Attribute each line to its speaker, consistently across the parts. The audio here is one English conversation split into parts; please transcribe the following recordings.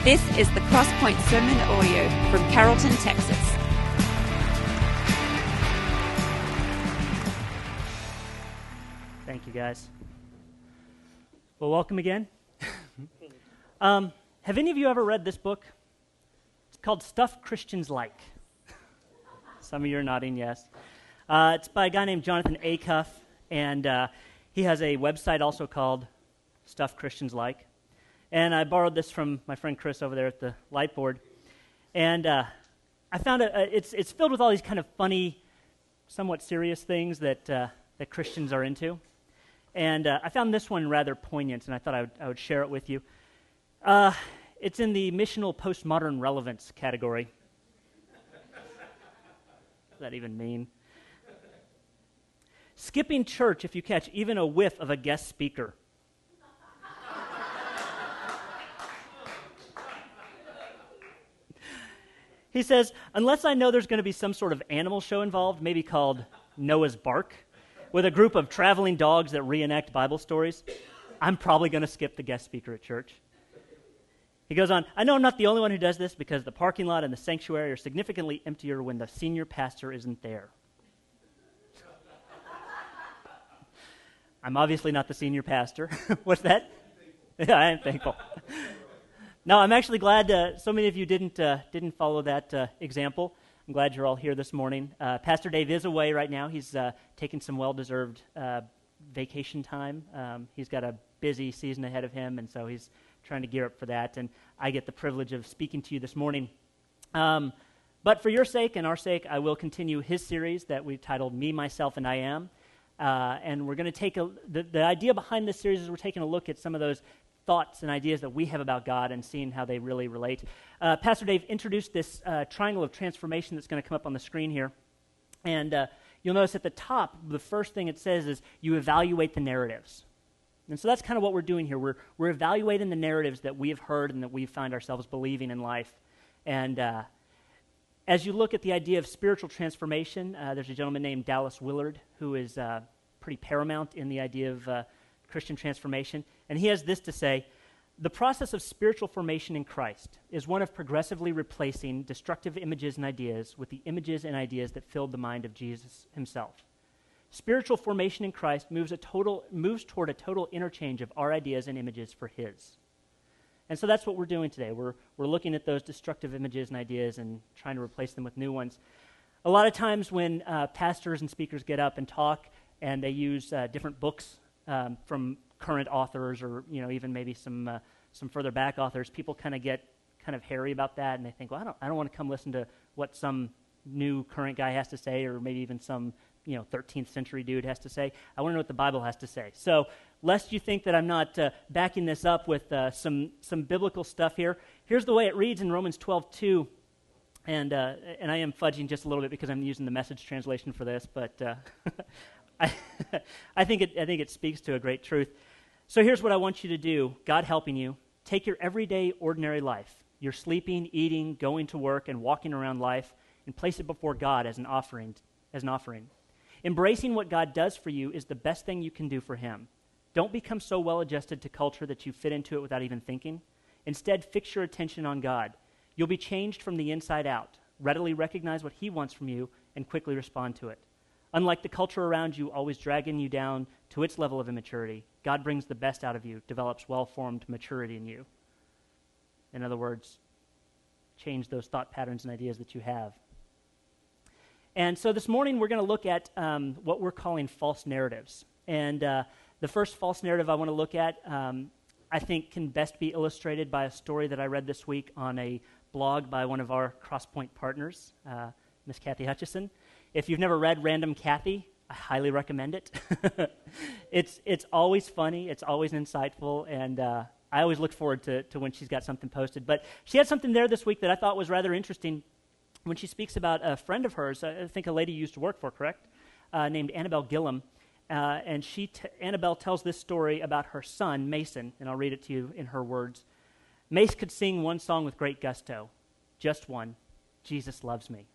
Speaker 1: This is the Crosspoint Sermon Audio from Carrollton, Texas.
Speaker 2: Thank you, guys. Well, welcome again. Have any of you ever read this book? It's called Stuff Christians Like. Some of you are nodding yes. It's by a guy named Jonathan Acuff, and he has a website also called Stuff Christians Like. And I borrowed this from my friend Chris over there at the light board. And I found it's filled with all these kind of funny, somewhat serious things that Christians are into. And I found this one rather poignant, and I thought I would share it with you. It's in the missional postmodern relevance category. What does that even mean? Skipping church if you catch even a whiff of a guest speaker. He says, unless I know there's going to be some sort of animal show involved, maybe called Noah's Bark, with a group of traveling dogs that reenact Bible stories, I'm probably going to skip the guest speaker at church. He goes on, I know I'm not the only one who does this because the parking lot and the sanctuary are significantly emptier when the senior pastor isn't there. I'm obviously not the senior pastor. What's that? Yeah, I am thankful. No, I'm actually glad so many of you didn't follow that example. I'm glad you're all here this morning. Pastor Dave is away right now. He's taking some well-deserved vacation time. He's got a busy season ahead of him, and so he's trying to gear up for that. And I get the privilege of speaking to you this morning. But for your sake and our sake, I will continue his series that we've titled Me, Myself, and I Am. And we're going to take the idea behind this series is we're taking a look at some of those thoughts and ideas that we have about God and seeing how they really relate. Pastor Dave introduced this triangle of transformation that's going to come up on the screen here. And you'll notice at the top, the first thing it says is you evaluate the narratives. And so that's kind of what we're doing here. We're evaluating the narratives that we have heard and that we find ourselves believing in life. And as you look at the idea of spiritual transformation, there's a gentleman named Dallas Willard who is pretty paramount in the idea of Christian transformation. And he has this to say, the process of spiritual formation in Christ is one of progressively replacing destructive images and ideas with the images and ideas that filled the mind of Jesus himself. Spiritual formation in Christ moves toward a total interchange of our ideas and images for his. And so that's what we're doing today. We're looking at those destructive images and ideas and trying to replace them with new ones. A lot of times when pastors and speakers get up and talk and they use different books from current authors or even maybe some further back authors, people get hairy about that, and they think, well, I don't want to come listen to what some new current guy has to say, or maybe even some 13th century dude has to say. I want to know what the Bible has to say. So lest you think that I'm not backing this up with some biblical stuff here, here's the way it reads in Romans 12:2, and I am fudging just a little bit because I'm using the Message translation for this, but I think it speaks to a great truth. So here's what I want you to do, God helping you. Take your everyday, ordinary life, your sleeping, eating, going to work, and walking around life, and place it before God as an offering. Embracing what God does for you is the best thing you can do for him. Don't become so well-adjusted to culture that you fit into it without even thinking. Instead, fix your attention on God. You'll be changed from the inside out. Readily recognize what he wants from you and quickly respond to it. Unlike the culture around you always dragging you down to its level of immaturity, God brings the best out of you, develops well-formed maturity in you. In other words, change those thought patterns and ideas that you have. And so this morning we're going to look at what we're calling false narratives. And the first false narrative I want to look at, I think, can best be illustrated by a story that I read this week on a blog by one of our Crosspoint partners, Miss Kathy Hutchison. If you've never read Random Kathy, I highly recommend it. It's always funny, it's always insightful, and I always look forward to when she's got something posted. But she had something there this week that I thought was rather interesting when she speaks about a friend of hers, I think a lady you used to work for, correct? Named Annabelle Gillum. And Annabelle tells this story about her son, Mason, and I'll read it to you in her words. Mace could sing one song with great gusto, just one, Jesus Loves Me.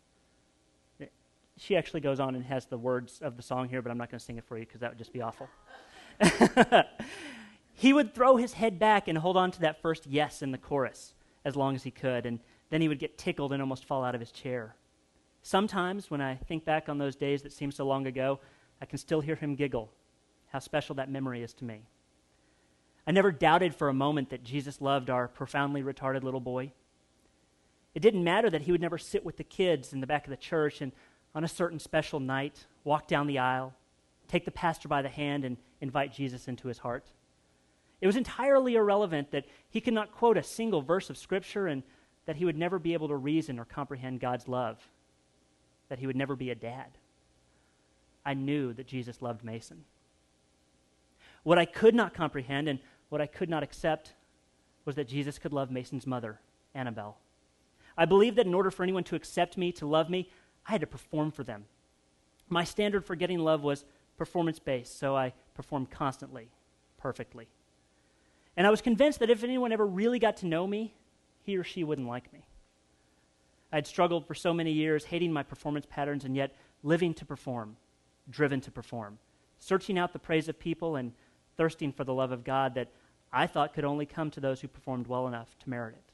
Speaker 2: She actually goes on and has the words of the song here, but I'm not going to sing it for you because that would just be awful. He would throw his head back and hold on to that first yes in the chorus. as long as he could, and then he would get tickled and almost fall out of his chair. Sometimes, when I think back on those days that seem so long ago, I can still hear him giggle. How special that memory is to me. I never doubted for a moment that Jesus loved our profoundly retarded little boy. It didn't matter that he would never sit with the kids in the back of the church and on a certain special night, walk down the aisle, take the pastor by the hand, and invite Jesus into his heart. It was entirely irrelevant that he could not quote a single verse of Scripture and that he would never be able to reason or comprehend God's love, that he would never be a dad. I knew that Jesus loved Mason. What I could not comprehend and what I could not accept was that Jesus could love Mason's mother, Annabelle. I believed that in order for anyone to accept me, to love me, I had to perform for them. My standard for getting love was performance-based, so I performed constantly, perfectly. And I was convinced that if anyone ever really got to know me, he or she wouldn't like me. I had struggled for so many years, hating my performance patterns, and yet living to perform, driven to perform, searching out the praise of people and thirsting for the love of God that I thought could only come to those who performed well enough to merit it.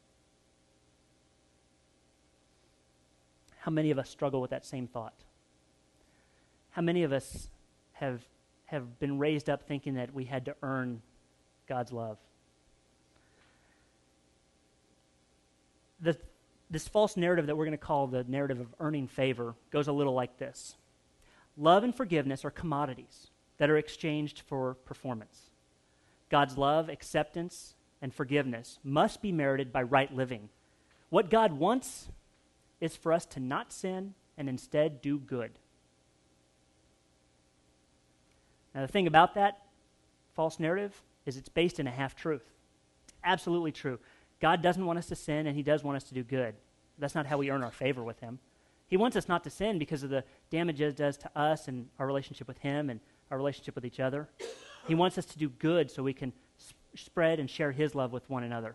Speaker 2: How many of us struggle with that same thought? How many of us have been raised up thinking that we had to earn God's love? This false narrative that we're going to call the narrative of earning favor goes a little like this. Love and forgiveness are commodities that are exchanged for performance. God's love, acceptance, and forgiveness must be merited by right living. What God wants is for us to not sin and instead do good. Now, the thing about that false narrative is it's based in a half-truth. Absolutely true. God doesn't want us to sin, and he does want us to do good. That's not how we earn our favor with him. He wants us not to sin because of the damage it does to us and our relationship with him and our relationship with each other. He wants us to do good so we can spread and share his love with one another.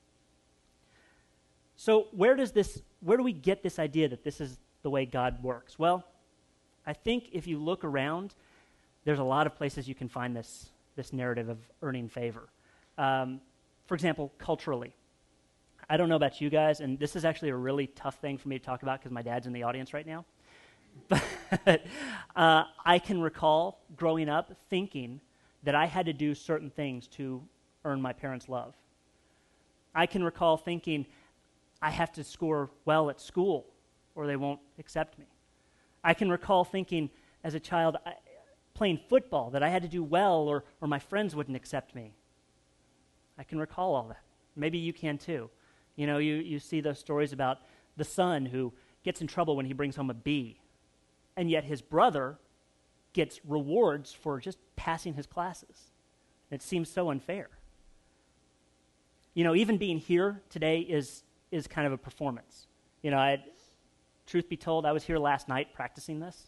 Speaker 2: So where do we get this idea that this is the way God works? Well, I think if you look around, there's a lot of places you can find this narrative of earning favor. For example, culturally. I don't know about you guys, and this is actually a really tough thing for me to talk about because my dad's in the audience right now. But I can recall growing up thinking that I had to do certain things to earn my parents' love. I can recall thinking I have to score well at school or they won't accept me. I can recall thinking as a child playing football that I had to do well or my friends wouldn't accept me. I can recall all that. Maybe you can too. You know, you see those stories about the son who gets in trouble when he brings home a B, and yet his brother gets rewards for just passing his classes. It seems so unfair. You know, even being here today is kind of a performance. You know, truth be told, I was here last night practicing this.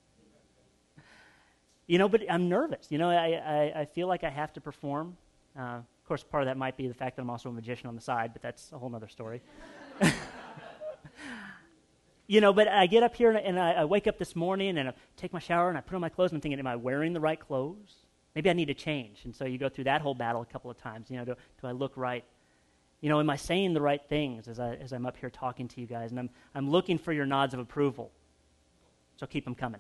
Speaker 2: You know, but I'm nervous. You know, I feel like I have to perform. Of course, part of that might be the fact that I'm also a magician on the side, but that's a whole other story. You know, but I get up here and I wake up this morning and I take my shower and I put on my clothes and I'm thinking, am I wearing the right clothes? Maybe I need to change. And so you go through that whole battle a couple of times. You know, do I look right? You know, am I saying the right things as I'm up here talking to you guys? And I'm looking for your nods of approval. So keep them coming.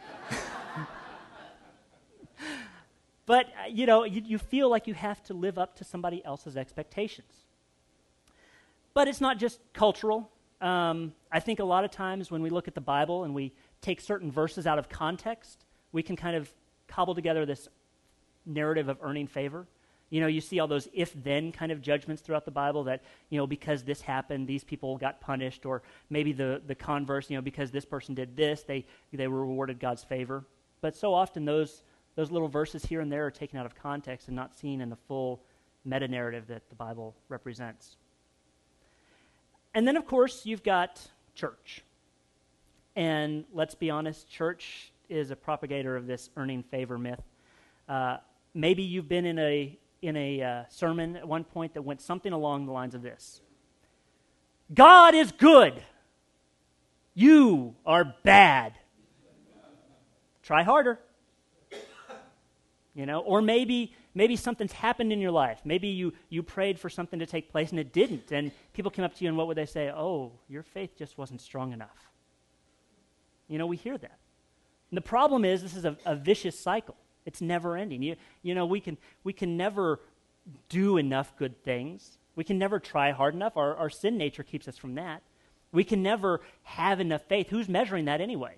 Speaker 2: But, you know, you feel like you have to live up to somebody else's expectations. But it's not just cultural. I think a lot of times when we look at the Bible and we take certain verses out of context, we can kind of cobble together this narrative of earning favor. You know, you see all those if-then kind of judgments throughout the Bible that, you know, because this happened, these people got punished, or maybe the converse, you know, because this person did this, they were rewarded God's favor. But so often those little verses here and there are taken out of context and not seen in the full meta-narrative that the Bible represents. And then, of course, you've got church. And let's be honest, church is a propagator of this earning favor myth. Maybe you've been in a sermon at one point that went something along the lines of this. God is good. You are bad. Try harder. You know, or maybe maybe something's happened in your life. Maybe you prayed for something to take place and it didn't. And people came up to you and what would they say? Oh, your faith just wasn't strong enough. You know, we hear that. And the problem is this is a vicious cycle. It's never ending. You know, we can never do enough good things. We can never try hard enough. Our sin nature keeps us from that. We can never have enough faith. Who's measuring that anyway?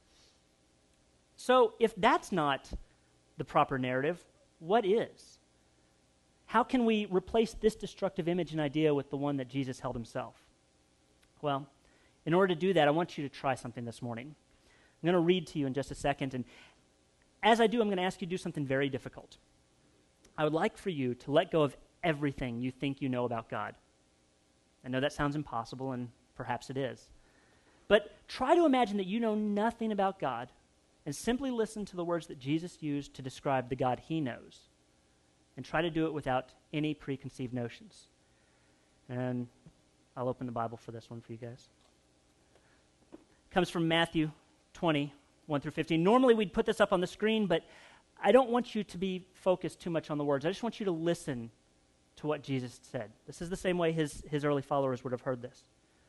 Speaker 2: So if that's not the proper narrative, what is? How can we replace this destructive image and idea with the one that Jesus held himself? Well, in order to do that, I want you to try something this morning. I'm going to read to you in just a second, and as I do, I'm going to ask you to do something very difficult. I would like for you to let go of everything you think you know about God. I know that sounds impossible, and perhaps it is. But try to imagine that you know nothing about God and simply listen to the words that Jesus used to describe the God he knows. And try to do it without any preconceived notions. And I'll open the Bible for this one for you guys. It comes from Matthew 20, 1 through 15. Normally we'd put this up on the screen, but I don't want you to be focused too much on the words. I just want you to listen to what Jesus said. This is the same way his early followers would have heard this.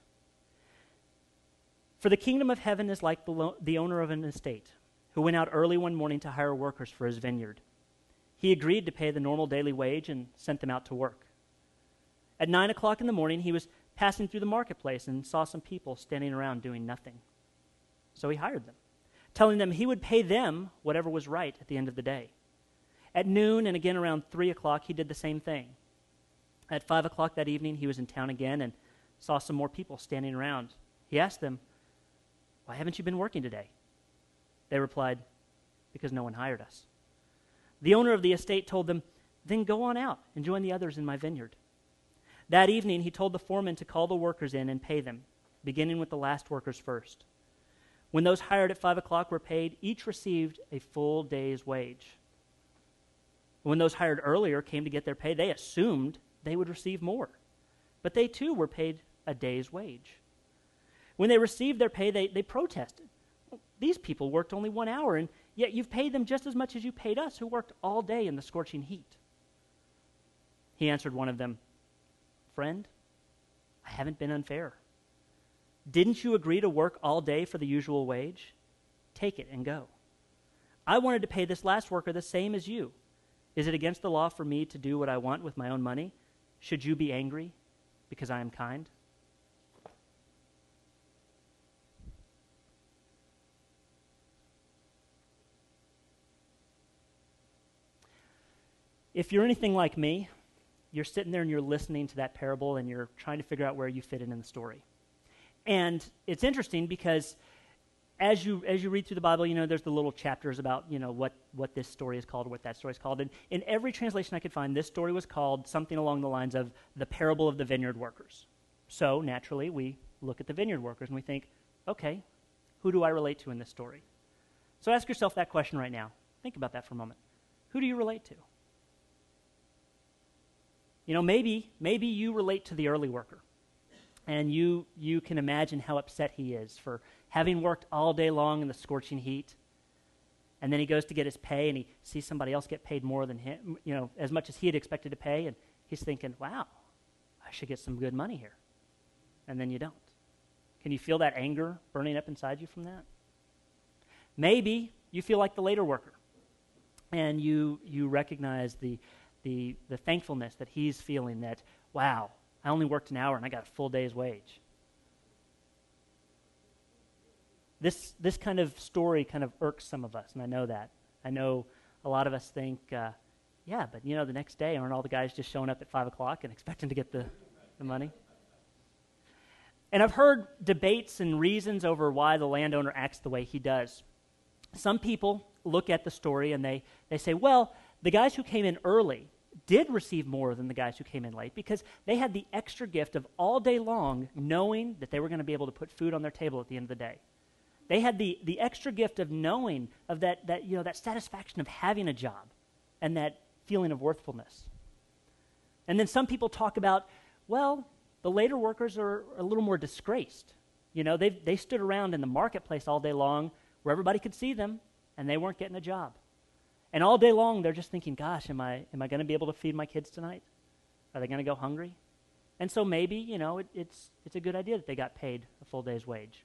Speaker 2: For the kingdom of heaven is like the owner of an estate, who went out early one morning to hire workers for his vineyard. He agreed to pay the normal daily wage and sent them out to work. At 9 o'clock in the morning, he was passing through the marketplace and saw some people standing around doing nothing. So he hired them, telling them he would pay them whatever was right at the end of the day. At noon and again around 3 o'clock, he did the same thing. At 5 o'clock that evening, he was in town again and saw some more people standing around. He asked them, "Why haven't you been working today?" They replied, "Because no one hired us." The owner of the estate told them, "Then go on out and join the others in my vineyard." That evening, he told the foreman to call the workers in and pay them, beginning with the last workers first. When those hired at 5 o'clock were paid, each received a full day's wage. When those hired earlier came to get their pay, they assumed they would receive more. But they too were paid a day's wage. When they received their pay, they protested. These people worked only 1 hour, and yet you've paid them just as much as you paid us, who worked all day in the scorching heat. He answered one of them, "Friend, I haven't been unfair. Didn't you agree to work all day for the usual wage? Take it and go. I wanted to pay this last worker the same as you. Is it against the law for me to do what I want with my own money? Should you be angry because I am kind?" If you're anything like me, you're sitting there and you're listening to that parable and you're trying to figure out where you fit in the story. And it's interesting because as you read through the Bible, you know, there's the little chapters about, you know, what this story is called, what that story is called. And in every translation I could find, this story was called something along the lines of the parable of the vineyard workers. So naturally, we look at the vineyard workers and we think, okay, who do I relate to in this story? So ask yourself that question right now. Think about that for a moment. Who do you relate to? You know, maybe you relate to the early worker, and you can imagine how upset he is for having worked all day long in the scorching heat, and then he goes to get his pay, and he sees somebody else get paid more than him, you know, as much as he had expected to pay, and he's thinking, wow, I should get some good money here. And then you don't. Can you feel that anger burning up inside you from that? Maybe you feel like the later worker, and you recognize the thankfulness that he's feeling that, wow, I only worked an hour and I got a full day's wage. This kind of story kind of irks some of us, and I know that. I know a lot of us think, yeah, but you know, the next day aren't all the guys just showing up at 5 o'clock and expecting to get the money? And I've heard debates and reasons over why the landowner acts the way he does. Some people look at the story and they say, well, the guys who came in early did receive more than the guys who came in late because they had the extra gift of all day long knowing that they were going to be able to put food on their table at the end of the day. They had the extra gift of knowing of that you know, that satisfaction of having a job and that feeling of worthfulness. And then some people talk about, well, the later workers are a little more disgraced. You know, they stood around in the marketplace all day long where everybody could see them and they weren't getting a job. And all day long, they're just thinking, gosh, am I going to be able to feed my kids tonight? Are they going to go hungry? And so maybe, it's a good idea that they got paid a full day's wage.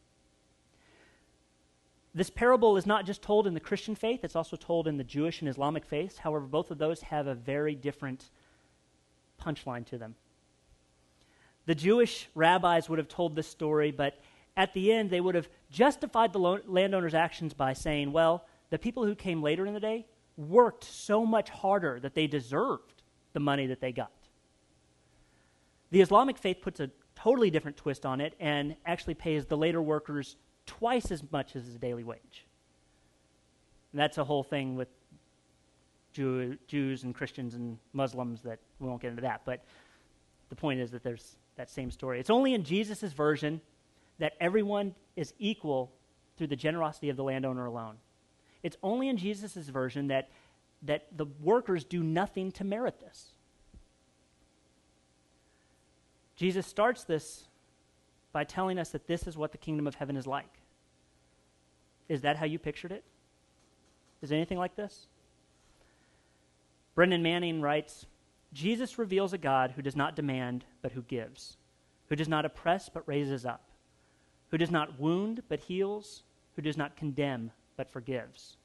Speaker 2: This parable is not just told in the Christian faith, it's also told in the Jewish and Islamic faiths. However, both of those have a very different punchline to them. The Jewish rabbis would have told this story, but at the end, they would have justified the landowner's actions by saying, well, the people who came later in the day worked so much harder that they deserved the money that they got. The Islamic faith puts a totally different twist on it and actually pays the later workers twice as much as a daily wage. And that's a whole thing with Jews and Christians and Muslims that we won't get into that. But the point is that there's that same story. It's only in Jesus' version that everyone is equal through the generosity of the landowner alone. It's only in Jesus' version that the workers do nothing to merit this. Jesus starts this by telling us that this is what the kingdom of heaven is like. Is that how you pictured it? Is it anything like this? Brendan Manning writes, Jesus reveals a God who does not demand, but who gives, who does not oppress, but raises up, who does not wound, but heals, who does not condemn, but forgives.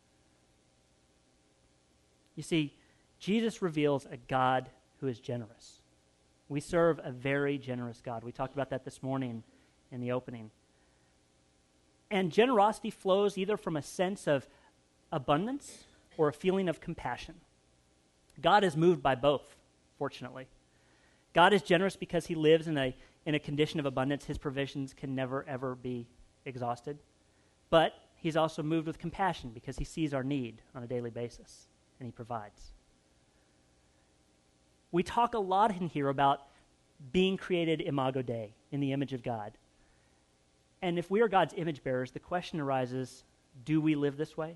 Speaker 2: You see, Jesus reveals a God who is generous. We serve a very generous God. We talked about that this morning in the opening. And generosity flows either from a sense of abundance or a feeling of compassion. God is moved by both, fortunately. God is generous because he lives in a condition of abundance. His provisions can never, ever be exhausted. But he's also moved with compassion because he sees our need on a daily basis, and he provides. We talk a lot in here about being created imago Dei, in the image of God. And if we are God's image bearers, the question arises, do we live this way?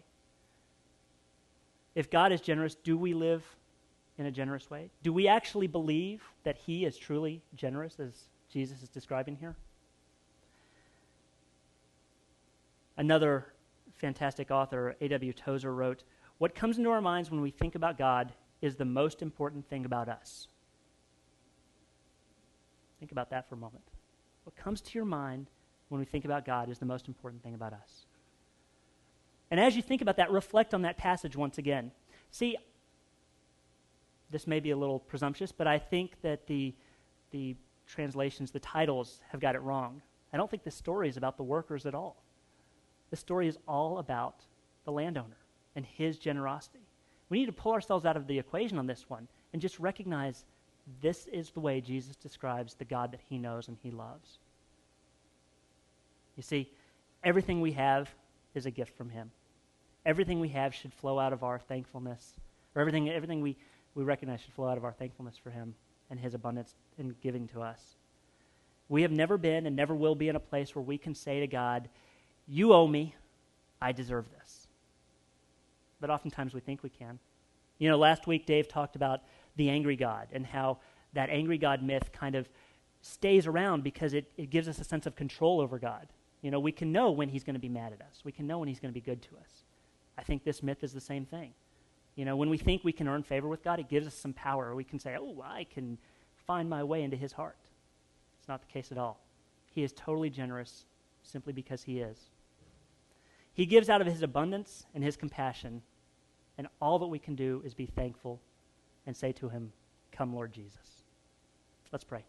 Speaker 2: If God is generous, do we live in a generous way? Do we actually believe that he is truly generous, as Jesus is describing here? Another fantastic author, A.W. Tozer, wrote, "What comes into our minds when we think about God is the most important thing about us." Think about that for a moment. What comes to your mind when we think about God is the most important thing about us. And as you think about that, reflect on that passage once again. See, this may be a little presumptuous, but I think that the translations, the titles, have got it wrong. I don't think this story is about the workers at all. This story is all about the landowner and his generosity. We need to pull ourselves out of the equation on this one and just recognize this is the way Jesus describes the God that he knows and he loves. You see, everything we have is a gift from him. Everything we have should flow out of our thankfulness, or everything we recognize should flow out of our thankfulness for him and his abundance in giving to us. We have never been and never will be in a place where we can say to God, you owe me, I deserve this. But oftentimes we think we can. You know, last week Dave talked about the angry God and how that angry God myth kind of stays around because it gives us a sense of control over God. You know, we can know when he's going to be mad at us. We can know when he's going to be good to us. I think this myth is the same thing. You know, when we think we can earn favor with God, it gives us some power. We can say, oh, I can find my way into his heart. It's not the case at all. He is totally generous simply because he is. He gives out of his abundance and his compassion, and all that we can do is be thankful and say to him, come, Lord Jesus. Let's pray.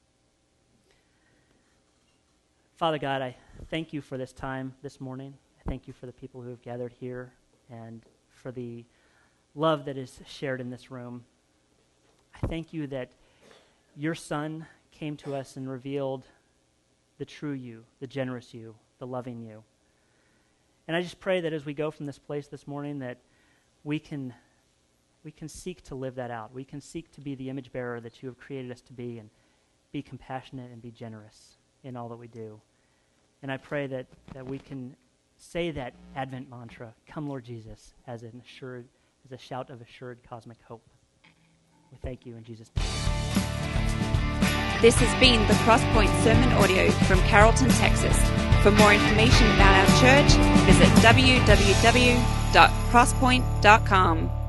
Speaker 2: Father God, I thank you for this time this morning. I thank you for the people who have gathered here and for the love that is shared in this room. I thank you that your Son came to us and revealed the true you, the generous you, the loving you. And I just pray that as we go from this place this morning that we can seek to live that out. We can seek to be the image bearer that you have created us to be and be compassionate and be generous in all that we do. And I pray that we can say that Advent mantra, come Lord Jesus, as a shout of assured cosmic hope. We thank you in Jesus' name.
Speaker 1: This has been the Crosspoint Sermon Audio from Carrollton, Texas. For more information about our church, visit www.crosspoint.org. crosspoint.com.